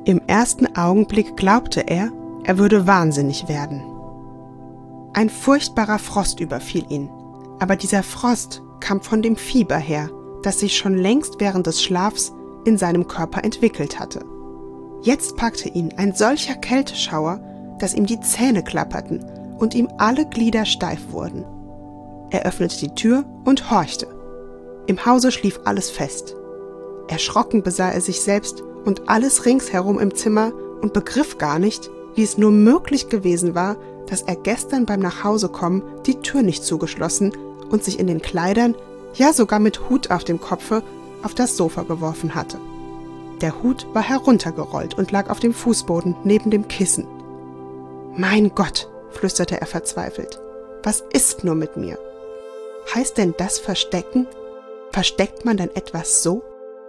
Im ersten Augenblick glaubte er, er würde wahnsinnig werden. Ein furchtbarer Frost überfiel ihn, aber dieser Frost kam von dem Fieber her, das sich schon längst während des Schlafs in seinem Körper entwickelt hatte. Jetzt packte ihn ein solcher Kälteschauer, dass ihm die Zähne klapperten und ihm alle Glieder steif wurden. Er öffnete die Tür und horchte. Im Hause schlief alles fest. Erschrocken besah er sich selbst und alles ringsherum im Zimmer und begriff gar nicht, wie es nur möglich gewesen war, dass er gestern beim Nachhausekommen die Tür nicht zugeschlossen und sich in den Kleidern, ja sogar mit Hut auf dem Kopfe, auf das Sofa geworfen hatte. Der Hut war heruntergerollt und lag auf dem Fußboden neben dem Kissen. »Mein Gott«, flüsterte er verzweifelt, »was ist nur mit mir? Heißt denn das Verstecken? Versteckt man denn etwas so?«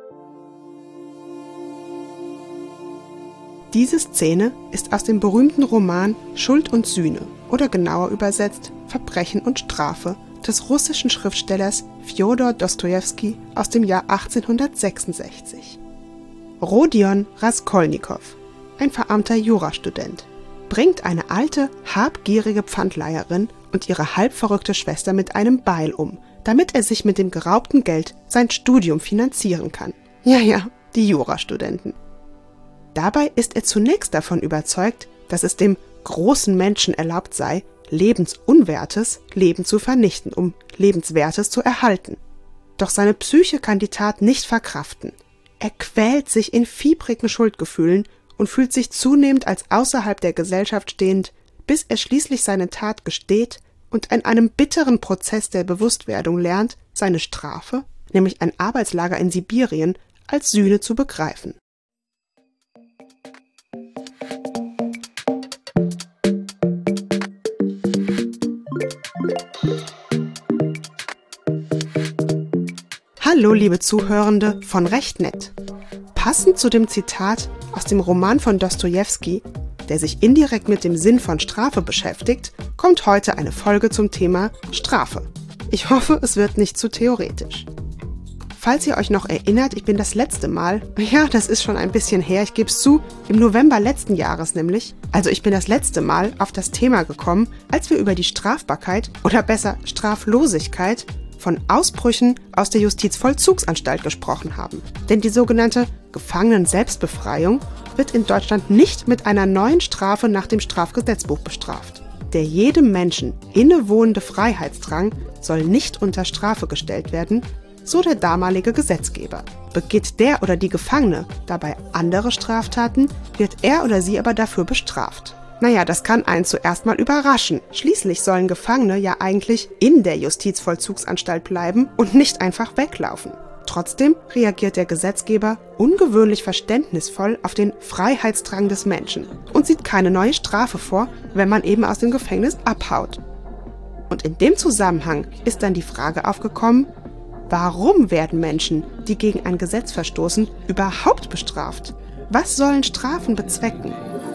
Diese Szene ist aus dem berühmten Roman Schuld und Sühne oder genauer übersetzt Verbrechen und Strafe des russischen Schriftstellers Fjodor Dostojewski aus dem Jahr 1866. Rodion Raskolnikow, ein verarmter Jurastudent, bringt eine alte, habgierige Pfandleiherin und ihre halbverrückte Schwester mit einem Beil um, damit er sich mit dem geraubten Geld sein Studium finanzieren kann. Ja, die Jurastudenten. Dabei ist er zunächst davon überzeugt, dass es dem großen Menschen erlaubt sei, lebensunwertes Leben zu vernichten, um Lebenswertes zu erhalten. Doch seine Psyche kann die Tat nicht verkraften. Er quält sich in fiebrigen Schuldgefühlen und fühlt sich zunehmend als außerhalb der Gesellschaft stehend, bis er schließlich seine Tat gesteht und in einem bitteren Prozess der Bewusstwerdung lernt, seine Strafe, nämlich ein Arbeitslager in Sibirien, als Sühne zu begreifen. Hallo, liebe Zuhörende von Recht nett. Passend zu dem Zitat aus dem Roman von Dostojewski, der sich indirekt mit dem Sinn von Strafe beschäftigt, kommt heute eine Folge zum Thema Strafe. Ich hoffe, es wird nicht zu theoretisch. Falls ihr euch noch erinnert, ich bin das letzte Mal, ja, das ist schon ein bisschen her, ich gebe es zu, im November letzten Jahres nämlich, also ich bin das letzte Mal auf das Thema gekommen, als wir über die Strafbarkeit oder besser Straflosigkeit von Ausbrüchen aus der Justizvollzugsanstalt gesprochen haben. Denn die sogenannte Gefangenen-Selbstbefreiung wird in Deutschland nicht mit einer neuen Strafe nach dem Strafgesetzbuch bestraft. Der jedem Menschen innewohnende Freiheitsdrang soll nicht unter Strafe gestellt werden, so der damalige Gesetzgeber. Begeht der oder die Gefangene dabei andere Straftaten, wird er oder sie aber dafür bestraft. Naja, das kann einen zuerst mal überraschen. Schließlich sollen Gefangene ja eigentlich in der Justizvollzugsanstalt bleiben und nicht einfach weglaufen. Trotzdem reagiert der Gesetzgeber ungewöhnlich verständnisvoll auf den Freiheitsdrang des Menschen und sieht keine neue Strafe vor, wenn man eben aus dem Gefängnis abhaut. Und in dem Zusammenhang ist dann die Frage aufgekommen, warum werden Menschen, die gegen ein Gesetz verstoßen, überhaupt bestraft? Was sollen Strafen bezwecken?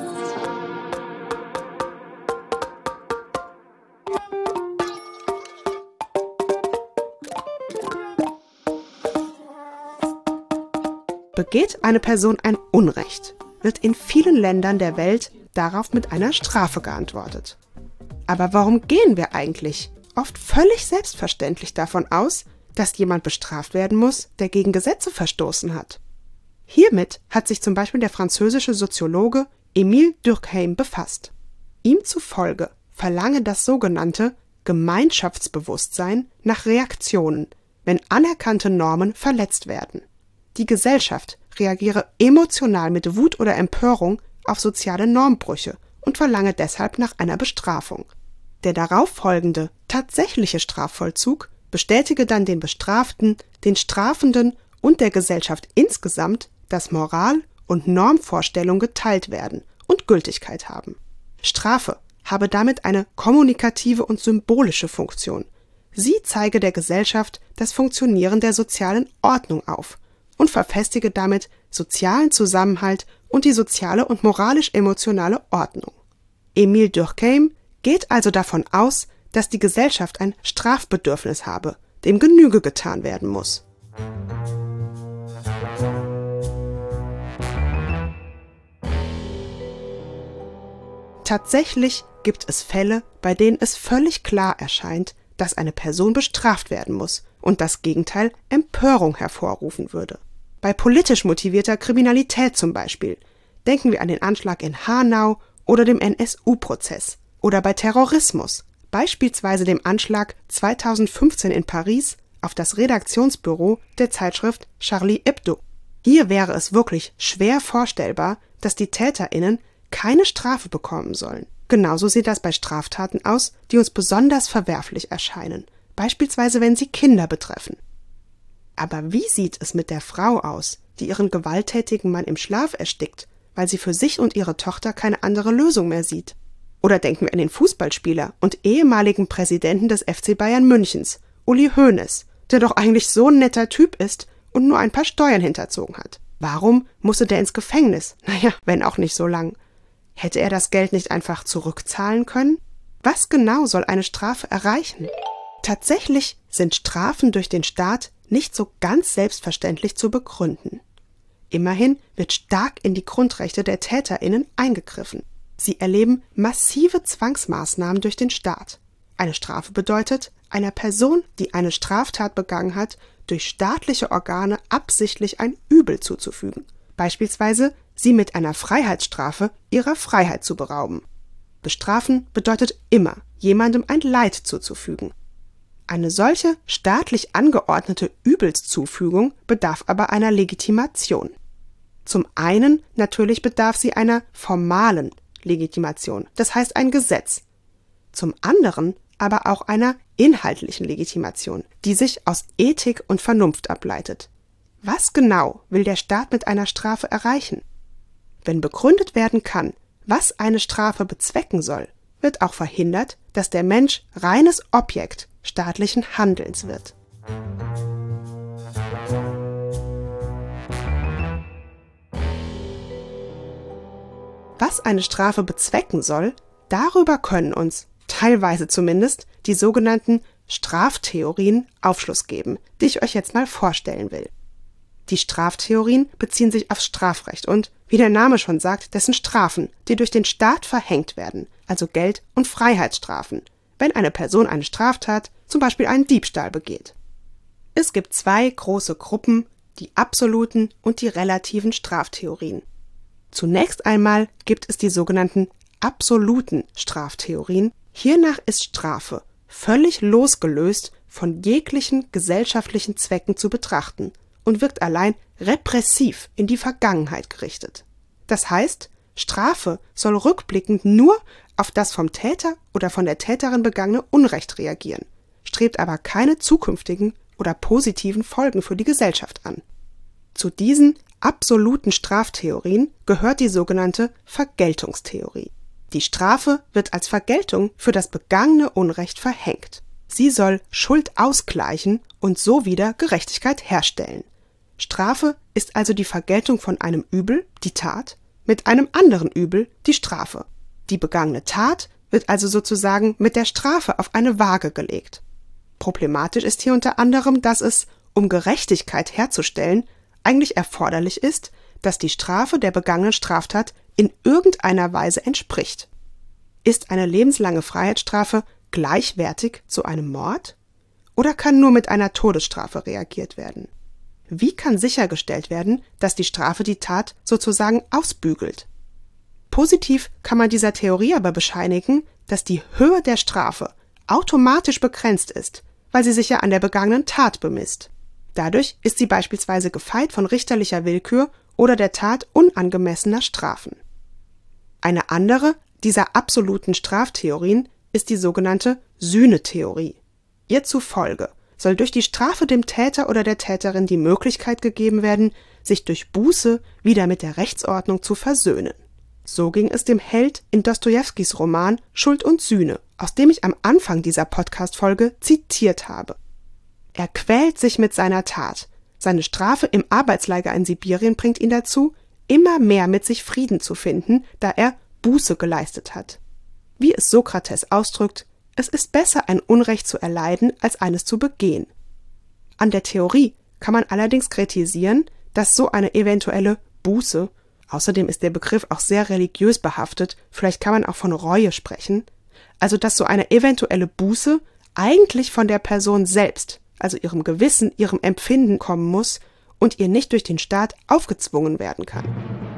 Begeht eine Person ein Unrecht, wird in vielen Ländern der Welt darauf mit einer Strafe geantwortet. Aber warum gehen wir eigentlich oft völlig selbstverständlich davon aus, dass jemand bestraft werden muss, der gegen Gesetze verstoßen hat? Hiermit hat sich zum Beispiel der französische Soziologe Émile Durkheim befasst. Ihm zufolge verlange das sogenannte Gemeinschaftsbewusstsein nach Reaktionen, wenn anerkannte Normen verletzt werden. Die Gesellschaft reagiere emotional mit Wut oder Empörung auf soziale Normbrüche und verlange deshalb nach einer Bestrafung. Der darauf folgende tatsächliche Strafvollzug bestätige dann den Bestraften, den Strafenden und der Gesellschaft insgesamt, dass Moral und Normvorstellung geteilt werden und Gültigkeit haben. Strafe habe damit eine kommunikative und symbolische Funktion. Sie zeige der Gesellschaft das Funktionieren der sozialen Ordnung auf und verfestige damit sozialen Zusammenhalt und die soziale und moralisch-emotionale Ordnung. Émile Durkheim geht also davon aus, dass die Gesellschaft ein Strafbedürfnis habe, dem Genüge getan werden muss. Tatsächlich gibt es Fälle, bei denen es völlig klar erscheint, dass eine Person bestraft werden muss und das Gegenteil Empörung hervorrufen würde. Bei politisch motivierter Kriminalität zum Beispiel. Denken wir an den Anschlag in Hanau oder dem NSU-Prozess. Oder bei Terrorismus, beispielsweise dem Anschlag 2015 in Paris auf das Redaktionsbüro der Zeitschrift Charlie Hebdo. Hier wäre es wirklich schwer vorstellbar, dass die TäterInnen keine Strafe bekommen sollen. Genauso sieht das bei Straftaten aus, die uns besonders verwerflich erscheinen, beispielsweise wenn sie Kinder betreffen. Aber wie sieht es mit der Frau aus, die ihren gewalttätigen Mann im Schlaf erstickt, weil sie für sich und ihre Tochter keine andere Lösung mehr sieht? Oder denken wir an den Fußballspieler und ehemaligen Präsidenten des FC Bayern Münchens, Uli Hoeneß, der doch eigentlich so ein netter Typ ist und nur ein paar Steuern hinterzogen hat. Warum musste der ins Gefängnis? Naja, wenn auch nicht so lang. Hätte er das Geld nicht einfach zurückzahlen können? Was genau soll eine Strafe erreichen? Tatsächlich sind Strafen durch den Staat nicht so ganz selbstverständlich zu begründen. Immerhin wird stark in die Grundrechte der TäterInnen eingegriffen. Sie erleben massive Zwangsmaßnahmen durch den Staat. Eine Strafe bedeutet, einer Person, die eine Straftat begangen hat, durch staatliche Organe absichtlich ein Übel zuzufügen. Beispielsweise sie mit einer Freiheitsstrafe ihrer Freiheit zu berauben. Bestrafen bedeutet immer, jemandem ein Leid zuzufügen. Eine solche staatlich angeordnete Übelszufügung bedarf aber einer Legitimation. Zum einen natürlich bedarf sie einer formalen Legitimation, das heißt ein Gesetz. Zum anderen aber auch einer inhaltlichen Legitimation, die sich aus Ethik und Vernunft ableitet. Was genau will der Staat mit einer Strafe erreichen? Wenn begründet werden kann, was eine Strafe bezwecken soll, wird auch verhindert, dass der Mensch reines Objekt staatlichen Handelns wird. Was eine Strafe bezwecken soll, darüber können uns, teilweise zumindest, die sogenannten Straftheorien Aufschluss geben, die ich euch jetzt mal vorstellen will. Die Straftheorien beziehen sich aufs Strafrecht und, wie der Name schon sagt, dessen Strafen, die durch den Staat verhängt werden, also Geld- und Freiheitsstrafen, wenn eine Person eine Straftat, zum Beispiel einen Diebstahl begeht. Es gibt zwei große Gruppen, die absoluten und die relativen Straftheorien. Zunächst einmal gibt es die sogenannten absoluten Straftheorien. Hiernach ist Strafe völlig losgelöst von jeglichen gesellschaftlichen Zwecken zu betrachten und wirkt allein repressiv in die Vergangenheit gerichtet. Das heißt, Strafe soll rückblickend nur auf das vom Täter oder von der Täterin begangene Unrecht reagieren, strebt aber keine zukünftigen oder positiven Folgen für die Gesellschaft an. Zu diesen absoluten Straftheorien gehört die sogenannte Vergeltungstheorie. Die Strafe wird als Vergeltung für das begangene Unrecht verhängt. Sie soll Schuld ausgleichen und so wieder Gerechtigkeit herstellen. Strafe ist also die Vergeltung von einem Übel, die Tat, mit einem anderen Übel, die Strafe. Die begangene Tat wird also sozusagen mit der Strafe auf eine Waage gelegt. Problematisch ist hier unter anderem, dass es, um Gerechtigkeit herzustellen, eigentlich erforderlich ist, dass die Strafe der begangenen Straftat in irgendeiner Weise entspricht. Ist eine lebenslange Freiheitsstrafe gleichwertig zu einem Mord? Oder kann nur mit einer Todesstrafe reagiert werden? Wie kann sichergestellt werden, dass die Strafe die Tat sozusagen ausbügelt? Positiv kann man dieser Theorie aber bescheinigen, dass die Höhe der Strafe automatisch begrenzt ist, weil sie sich ja an der begangenen Tat bemisst. Dadurch ist sie beispielsweise gefeit von richterlicher Willkür oder der Tat unangemessener Strafen. Eine andere dieser absoluten Straftheorien ist die sogenannte Sühnetheorie. Ihr zufolge soll durch die Strafe dem Täter oder der Täterin die Möglichkeit gegeben werden, sich durch Buße wieder mit der Rechtsordnung zu versöhnen. So ging es dem Held in Dostojewskis Roman Schuld und Sühne, aus dem ich am Anfang dieser Podcast-Folge zitiert habe. Er quält sich mit seiner Tat. Seine Strafe im Arbeitslager in Sibirien bringt ihn dazu, immer mehr mit sich Frieden zu finden, da er Buße geleistet hat. Wie es Sokrates ausdrückt, es ist besser, ein Unrecht zu erleiden, als eines zu begehen. An der Theorie kann man allerdings kritisieren, dass so eine eventuelle Buße Außerdem ist der Begriff auch sehr religiös behaftet, vielleicht kann man auch von Reue sprechen. Also dass so eine eventuelle Buße eigentlich von der Person selbst, also ihrem Gewissen, ihrem Empfinden kommen muss und ihr nicht durch den Staat aufgezwungen werden kann.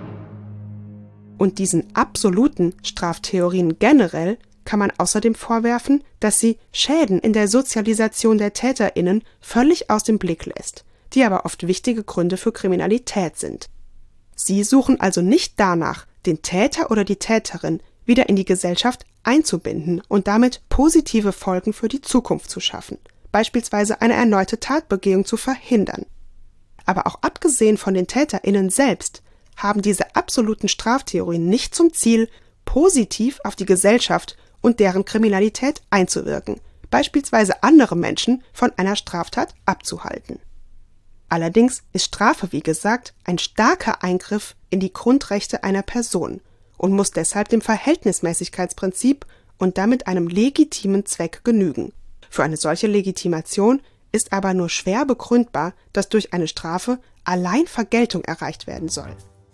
Und diesen absoluten Straftheorien generell kann man außerdem vorwerfen, dass sie Schäden in der Sozialisation der TäterInnen völlig aus dem Blick lässt, die aber oft wichtige Gründe für Kriminalität sind. Sie suchen also nicht danach, den Täter oder die Täterin wieder in die Gesellschaft einzubinden und damit positive Folgen für die Zukunft zu schaffen, beispielsweise eine erneute Tatbegehung zu verhindern. Aber auch abgesehen von den TäterInnen selbst haben diese absoluten Straftheorien nicht zum Ziel, positiv auf die Gesellschaft und deren Kriminalität einzuwirken, beispielsweise andere Menschen von einer Straftat abzuhalten. Allerdings ist Strafe, wie gesagt, ein starker Eingriff in die Grundrechte einer Person und muss deshalb dem Verhältnismäßigkeitsprinzip und damit einem legitimen Zweck genügen. Für eine solche Legitimation ist aber nur schwer begründbar, dass durch eine Strafe allein Vergeltung erreicht werden soll.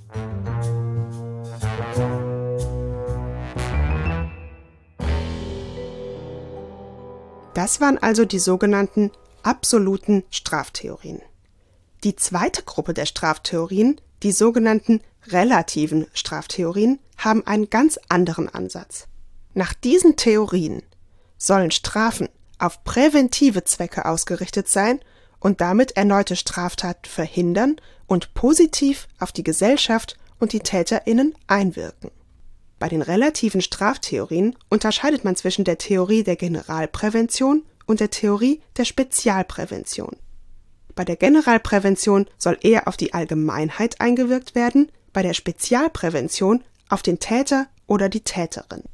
Das waren also die sogenannten absoluten Straftheorien. Die zweite Gruppe der Straftheorien, die sogenannten relativen Straftheorien, haben einen ganz anderen Ansatz. Nach diesen Theorien sollen Strafen auf präventive Zwecke ausgerichtet sein und damit erneute Straftaten verhindern und positiv auf die Gesellschaft und die TäterInnen einwirken. Bei den relativen Straftheorien unterscheidet man zwischen der Theorie der Generalprävention und der Theorie der Spezialprävention. Bei der Generalprävention soll eher auf die Allgemeinheit eingewirkt werden, bei der Spezialprävention auf den Täter oder die Täterin.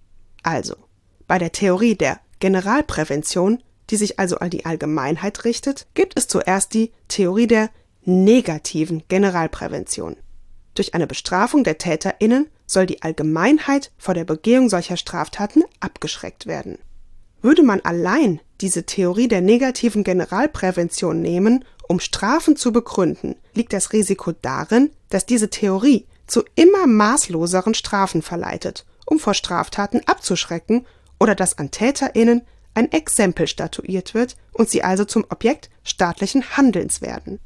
Also, bei der Theorie der Generalprävention, die sich also an die Allgemeinheit richtet, gibt es zuerst die Theorie der negativen Generalprävention. Durch eine Bestrafung der TäterInnen soll die Allgemeinheit vor der Begehung solcher Straftaten abgeschreckt werden. Würde man allein diese Theorie der negativen Generalprävention nehmen, um Strafen zu begründen, liegt das Risiko darin, dass diese Theorie zu immer maßloseren Strafen verleitet, um vor Straftaten abzuschrecken oder dass an TäterInnen ein Exempel statuiert wird und sie also zum Objekt staatlichen Handelns werden.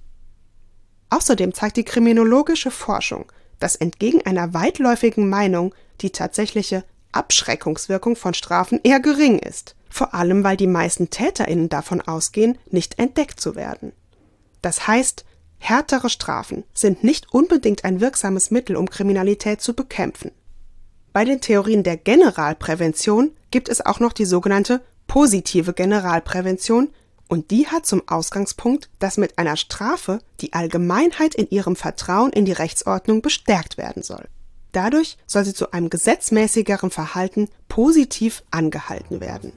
Außerdem zeigt die kriminologische Forschung, dass entgegen einer weitläufigen Meinung die tatsächliche Abschreckungswirkung von Strafen eher gering ist, vor allem weil die meisten TäterInnen davon ausgehen, nicht entdeckt zu werden. Das heißt, härtere Strafen sind nicht unbedingt ein wirksames Mittel, um Kriminalität zu bekämpfen. Bei den Theorien der Generalprävention gibt es auch noch die sogenannte positive Generalprävention, und die hat zum Ausgangspunkt, dass mit einer Strafe die Allgemeinheit in ihrem Vertrauen in die Rechtsordnung bestärkt werden soll. Dadurch soll sie zu einem gesetzmäßigeren Verhalten positiv angehalten werden.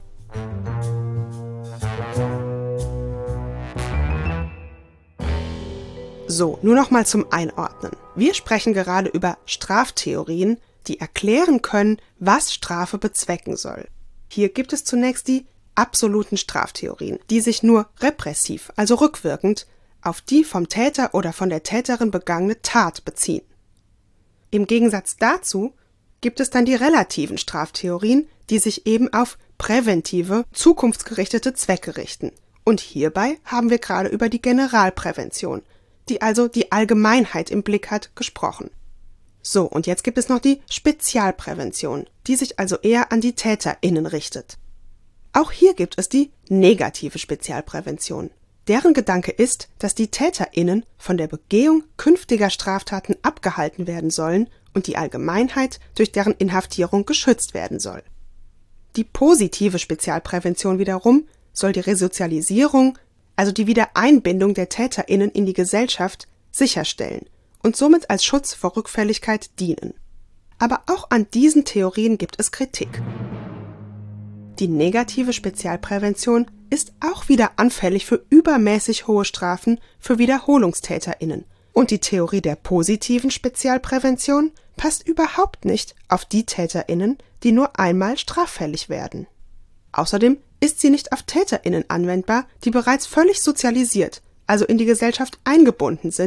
So, nur noch mal zum Einordnen. Wir sprechen gerade über Straftheorien, die erklären können, was Strafe bezwecken soll. Hier gibt es zunächst die absoluten Straftheorien, die sich nur repressiv, also rückwirkend, auf die vom Täter oder von der Täterin begangene Tat beziehen. Im Gegensatz dazu gibt es dann die relativen Straftheorien, die sich eben auf präventive, zukunftsgerichtete Zwecke richten. Und hierbei haben wir gerade über die Generalprävention, die also die Allgemeinheit im Blick hat, gesprochen. So, und jetzt gibt es noch die Spezialprävention, die sich also eher an die TäterInnen richtet. Auch hier gibt es die negative Spezialprävention. Deren Gedanke ist, dass die TäterInnen von der Begehung künftiger Straftaten abgehalten werden sollen und die Allgemeinheit durch deren Inhaftierung geschützt werden soll. Die positive Spezialprävention wiederum soll die Resozialisierung, also die Wiedereinbindung der TäterInnen in die Gesellschaft, sicherstellen und somit als Schutz vor Rückfälligkeit dienen. Aber auch an diesen Theorien gibt es Kritik. Die negative Spezialprävention ist auch wieder anfällig für übermäßig hohe Strafen für WiederholungstäterInnen. Und die Theorie der positiven Spezialprävention passt überhaupt nicht auf die TäterInnen, die nur einmal straffällig werden. Außerdem ist sie nicht auf TäterInnen anwendbar, die bereits völlig sozialisiert, also in die Gesellschaft eingebunden sind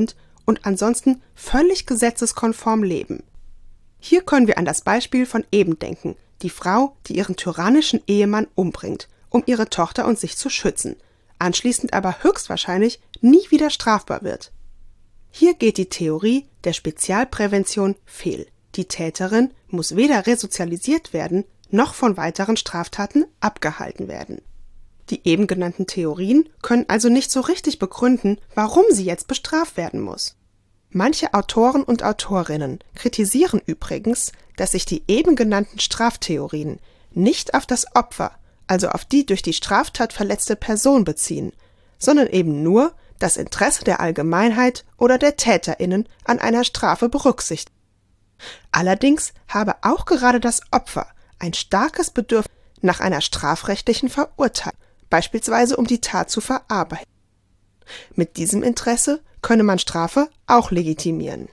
und ansonsten völlig gesetzeskonform leben. Hier können wir an das Beispiel von eben denken, die Frau, die ihren tyrannischen Ehemann umbringt, um ihre Tochter und sich zu schützen, anschließend aber höchstwahrscheinlich nie wieder strafbar wird. Hier geht die Theorie der Spezialprävention fehl. Die Täterin muss weder resozialisiert werden, noch von weiteren Straftaten abgehalten werden. Die eben genannten Theorien können also nicht so richtig begründen, warum sie jetzt bestraft werden muss. Manche Autoren und Autorinnen kritisieren übrigens, dass sich die eben genannten Straftheorien nicht auf das Opfer, also auf die durch die Straftat verletzte Person beziehen, sondern eben nur das Interesse der Allgemeinheit oder der TäterInnen an einer Strafe berücksichtigen. Allerdings habe auch gerade das Opfer ein starkes Bedürfnis nach einer strafrechtlichen Verurteilung, beispielsweise um die Tat zu verarbeiten. Mit diesem Interesse könne man Strafe auch legitimieren.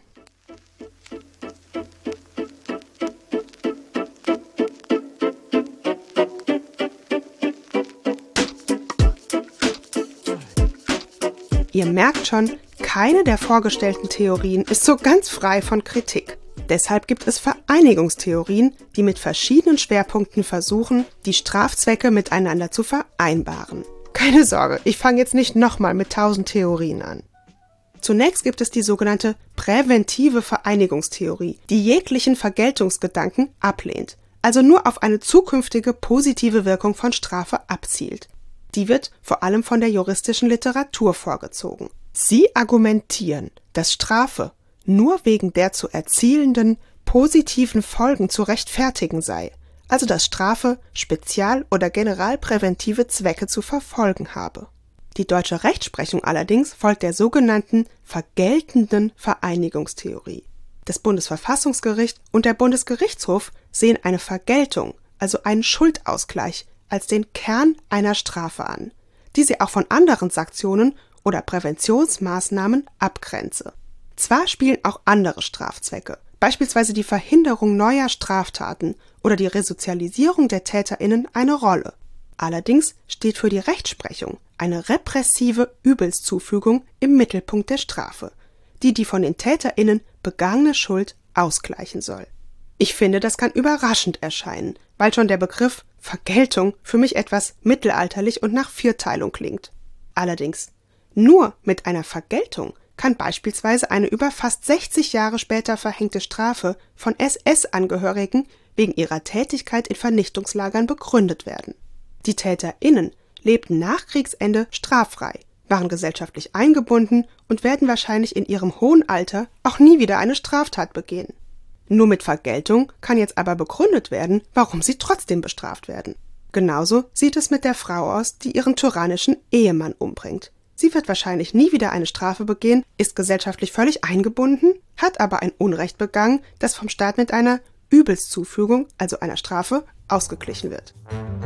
Ihr merkt schon, keine der vorgestellten Theorien ist so ganz frei von Kritik. Deshalb gibt es Vereinigungstheorien, die mit verschiedenen Schwerpunkten versuchen, die Strafzwecke miteinander zu vereinbaren. Keine Sorge, ich fange jetzt nicht nochmal mit 1000 Theorien an. Zunächst gibt es die sogenannte präventive Vereinigungstheorie, die jeglichen Vergeltungsgedanken ablehnt, also nur auf eine zukünftige positive Wirkung von Strafe abzielt. Die wird vor allem von der juristischen Literatur vorgezogen. Sie argumentieren, dass Strafe nur wegen der zu erzielenden positiven Folgen zu rechtfertigen sei, also dass Strafe spezial- oder generalpräventive Zwecke zu verfolgen habe. Die deutsche Rechtsprechung allerdings folgt der sogenannten vergeltenden Vereinigungstheorie. Das Bundesverfassungsgericht und der Bundesgerichtshof sehen eine Vergeltung, also einen Schuldausgleich, als den Kern einer Strafe an, die sie auch von anderen Sanktionen oder Präventionsmaßnahmen abgrenze. Zwar spielen auch andere Strafzwecke, beispielsweise die Verhinderung neuer Straftaten oder die Resozialisierung der TäterInnen eine Rolle. Allerdings steht für die Rechtsprechung eine repressive Übelszufügung im Mittelpunkt der Strafe, die von den TäterInnen begangene Schuld ausgleichen soll. Ich finde, das kann überraschend erscheinen, weil schon der Begriff Vergeltung für mich etwas mittelalterlich und nach Vierteilung klingt. Allerdings, nur mit einer Vergeltung kann beispielsweise eine über fast 60 Jahre später verhängte Strafe von SS-Angehörigen wegen ihrer Tätigkeit in Vernichtungslagern begründet werden. Die TäterInnen lebten nach Kriegsende straffrei, waren gesellschaftlich eingebunden und werden wahrscheinlich in ihrem hohen Alter auch nie wieder eine Straftat begehen. Nur mit Vergeltung kann jetzt aber begründet werden, warum sie trotzdem bestraft werden. Genauso sieht es mit der Frau aus, die ihren tyrannischen Ehemann umbringt. Sie wird wahrscheinlich nie wieder eine Strafe begehen, ist gesellschaftlich völlig eingebunden, hat aber ein Unrecht begangen, das vom Staat mit einer Übelszufügung, also einer Strafe, ausgeglichen wird.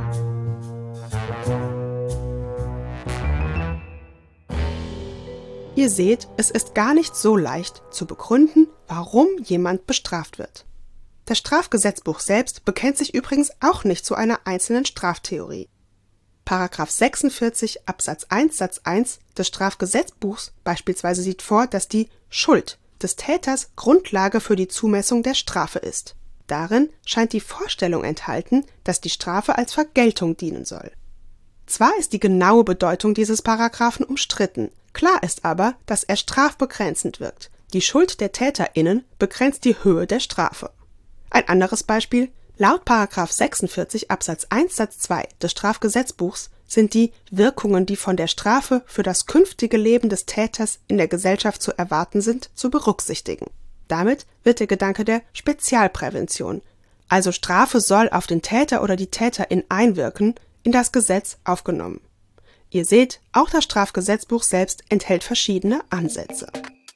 Ihr seht, es ist gar nicht so leicht zu begründen, warum jemand bestraft wird. Das Strafgesetzbuch selbst bekennt sich übrigens auch nicht zu einer einzelnen Straftheorie. Paragraph 46 Absatz 1 Satz 1 des Strafgesetzbuchs beispielsweise sieht vor, dass die Schuld des Täters Grundlage für die Zumessung der Strafe ist. Darin scheint die Vorstellung enthalten, dass die Strafe als Vergeltung dienen soll. Zwar ist die genaue Bedeutung dieses Paragraphen umstritten, klar ist aber, dass er strafbegrenzend wirkt. Die Schuld der TäterInnen begrenzt die Höhe der Strafe. Ein anderes Beispiel: Laut § 46 Absatz 1 Satz 2 des Strafgesetzbuchs sind die Wirkungen, die von der Strafe für das künftige Leben des Täters in der Gesellschaft zu erwarten sind, zu berücksichtigen. Damit wird der Gedanke der Spezialprävention, also Strafe soll auf den Täter oder die Täterin einwirken, in das Gesetz aufgenommen. Ihr seht, auch das Strafgesetzbuch selbst enthält verschiedene Ansätze.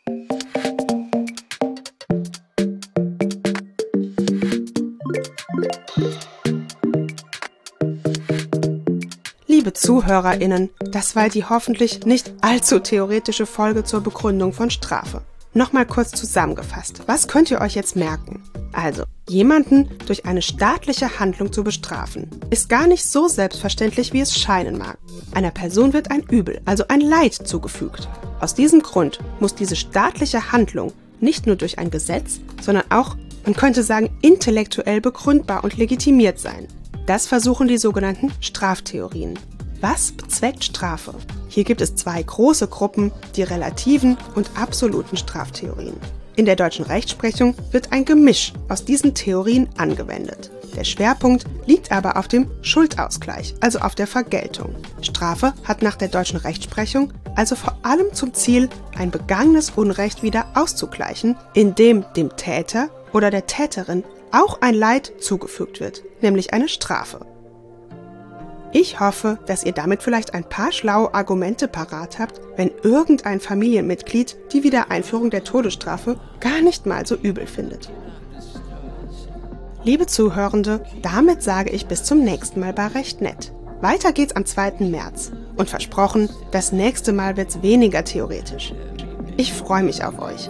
Liebe ZuhörerInnen, das war die hoffentlich nicht allzu theoretische Folge zur Begründung von Strafe. Nochmal kurz zusammengefasst, was könnt ihr euch jetzt merken? Also, jemanden durch eine staatliche Handlung zu bestrafen, ist gar nicht so selbstverständlich, wie es scheinen mag. Einer Person wird ein Übel, also ein Leid zugefügt. Aus diesem Grund muss diese staatliche Handlung nicht nur durch ein Gesetz, sondern auch, man könnte sagen, intellektuell begründbar und legitimiert sein. Das versuchen die sogenannten Straftheorien. Was bezweckt Strafe? Hier gibt es zwei große Gruppen, die relativen und absoluten Straftheorien. In der deutschen Rechtsprechung wird ein Gemisch aus diesen Theorien angewendet. Der Schwerpunkt liegt aber auf dem Schuldausgleich, also auf der Vergeltung. Strafe hat nach der deutschen Rechtsprechung also vor allem zum Ziel, ein begangenes Unrecht wieder auszugleichen, indem dem Täter oder der Täterin auch ein Leid zugefügt wird, nämlich eine Strafe. Ich hoffe, dass ihr damit vielleicht ein paar schlaue Argumente parat habt, wenn irgendein Familienmitglied die Wiedereinführung der Todesstrafe gar nicht mal so übel findet. Liebe Zuhörende, damit sage ich bis zum nächsten Mal bei Recht nett. Weiter geht's am 2. März. Und versprochen, das nächste Mal wird's weniger theoretisch. Ich freue mich auf euch.